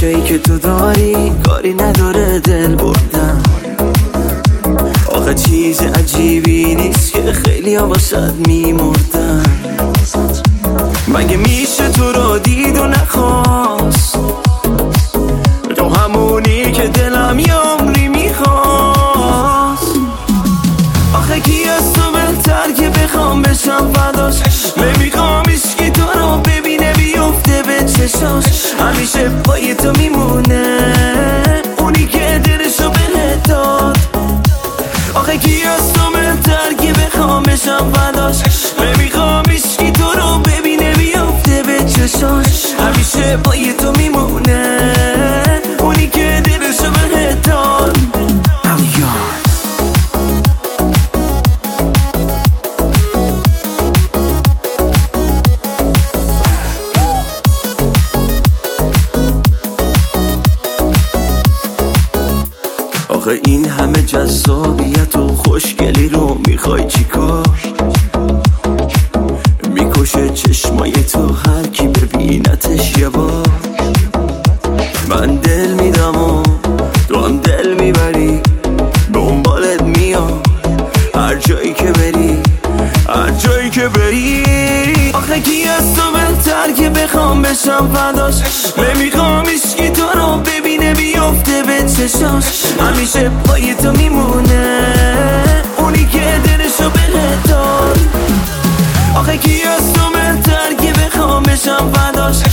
نقشه‌ای که تو داری کاری نداره دل بردن. آخه چیز عجیبی نیست که خیلی ها واسد میمردن. مگه میشه تو رو دید و نخواست، تو همونی که دلم یه عمری میخواست. آخه کی از تو بهتر که بخوام بشم فداش، نمیخوام عشقی تو رو ببینه بیفته به چشاش. همیشه پای تو میمونه اونی که دلشو بهت داد. آخه کی از تو بهتر که بخوام بشم فداش، نمیخوام عشقی تو رو ببینه بیفته به چشاش. همیشه پای تو میمونه اونی که دلشو بهت داد. آخه این همه جذابیت و خوشگلی رو میخوای چیکار؟ میکشه چشمای تو هر کی ببینتش یه بار. من دل میدم و تو هم دل میبری، دنبالت میام هر جایی که بری، هر جایی که بری. آخه کی از تو بهتر که بخوام بشم فداش، نمیخوام عشقی تو رو ببینه بیفته به چشاش. همیشه پای تو میمونه اونی که دلشو بهت داد. آخه کی از تو بهتر که بخوام بشم فداش،